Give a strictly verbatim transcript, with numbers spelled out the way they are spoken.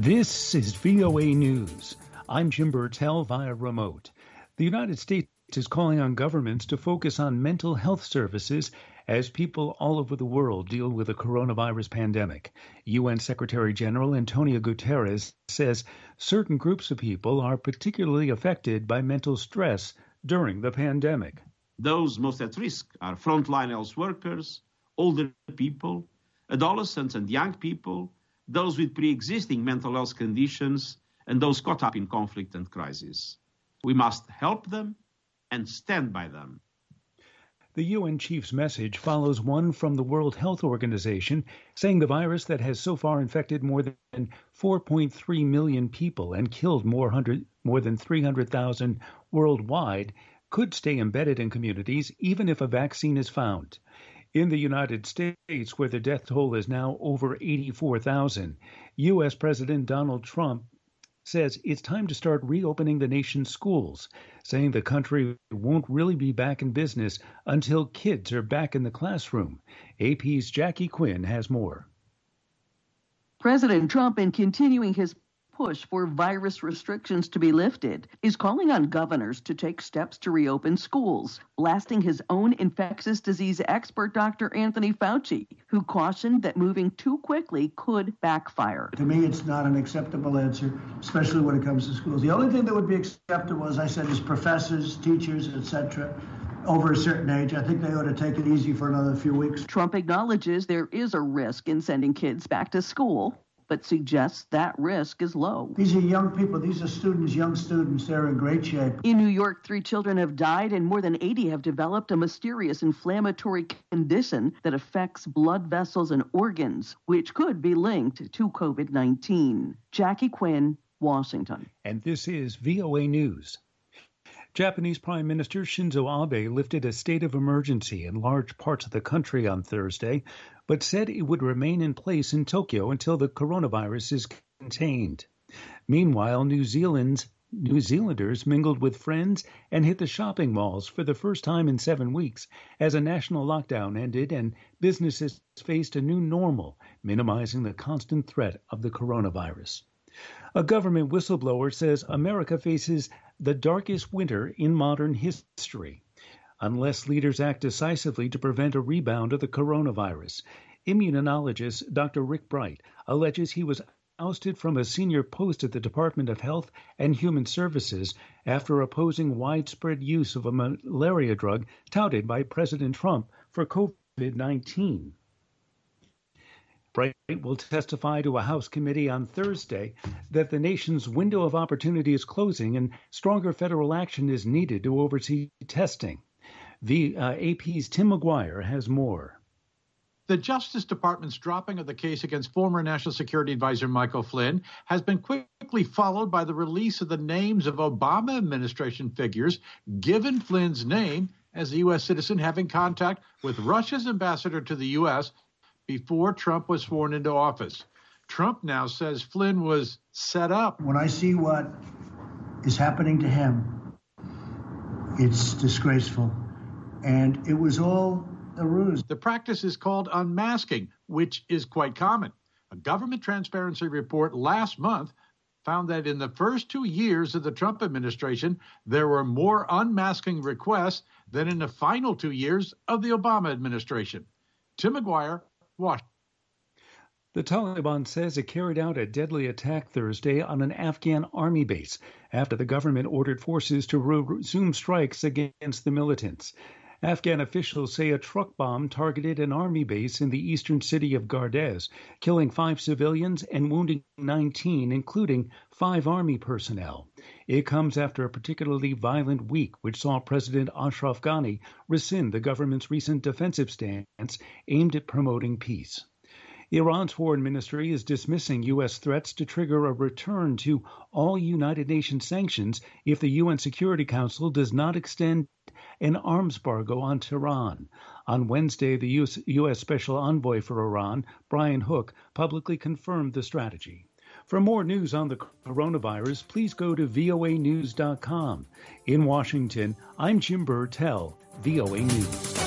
This is V O A News. I'm Jim Burtell via remote. The United States is calling on governments to focus on mental health services as people all over the world deal with the coronavirus pandemic. U N Secretary General Antonio Guterres says certain groups of people are particularly affected by mental stress during the pandemic. Those most at risk are frontline health workers, older people, adolescents and young people, those with pre-existing mental health conditions, and those caught up in conflict and crisis. We must help them and stand by them. The U N chief's message follows one from the World Health Organization saying the virus that has so far infected more than four point three million people and killed more, hundred, more than three hundred thousand worldwide could stay embedded in communities even if a vaccine is found. In the United States, where the death toll is now over eighty-four thousand, U S President Donald Trump says it's time to start reopening the nation's schools, saying the country won't really be back in business until kids are back in the classroom. A P's Jackie Quinn has more. President Trump, in continuing his push for virus restrictions to be lifted, is calling on governors to take steps to reopen schools, blasting his own infectious disease expert, Doctor Anthony Fauci, who cautioned that moving too quickly could backfire. To me, it's not an acceptable answer, especially when it comes to schools. The only thing that would be acceptable, as I said, is professors, teachers, et cetera, over a certain age. I think they ought to take it easy for another few weeks. Trump acknowledges there is a risk in sending kids back to school, but suggests that risk is low. These are young people. These are students, young students. They're in great shape. In New York, three children have died and more than eighty have developed a mysterious inflammatory condition that affects blood vessels and organs, which could be linked to COVID nineteen. Jackie Quinn, Washington. And this is V O A News. Japanese Prime Minister Shinzo Abe lifted a state of emergency in large parts of the country on Thursday, but said it would remain in place in Tokyo until the coronavirus is contained. Meanwhile, New Zealand's New Zealanders mingled with friends and hit the shopping malls for the first time in seven weeks as a national lockdown ended and businesses faced a new normal, minimizing the constant threat of the coronavirus. A government whistleblower says America faces the darkest winter in modern history, unless leaders act decisively to prevent a rebound of the coronavirus. Immunologist Doctor Rick Bright alleges he was ousted from a senior post at the Department of Health and Human Services after opposing widespread use of a malaria drug touted by President Trump for COVID nineteen. Bright will testify to a House committee on Thursday that the nation's window of opportunity is closing and stronger federal action is needed to oversee testing. The uh, A P's Tim McGuire has more. The Justice Department's dropping of the case against former National Security Advisor Michael Flynn has been quickly followed by the release of the names of Obama administration figures, given Flynn's name as a U S citizen having contact with Russia's ambassador to the U S before Trump was sworn into office. Trump now says Flynn was set up. When I see what is happening to him, it's disgraceful. And it was all a ruse. The practice is called unmasking, which is quite common. A government transparency report last month found that in the first two years of the Trump administration, there were more unmasking requests than in the final two years of the Obama administration. Tim McGuire, Washington. The Taliban says it carried out a deadly attack Thursday on an Afghan army base after the government ordered forces to resume strikes against the militants. Afghan officials say a truck bomb targeted an army base in the eastern city of Gardez, killing five civilians and wounding nineteen, including five army personnel. It comes after a particularly violent week, which saw President Ashraf Ghani rescind the government's recent defensive stance aimed at promoting peace. Iran's foreign ministry is dismissing U S threats to trigger a return to all United Nations sanctions if the U N Security Council does not extend an arms embargo on Tehran. On Wednesday, the U S, U S Special Envoy for Iran, Brian Hook, publicly confirmed the strategy. For more news on the coronavirus, please go to V O A news dot com. In Washington, I'm Jim Burtell, V O A News.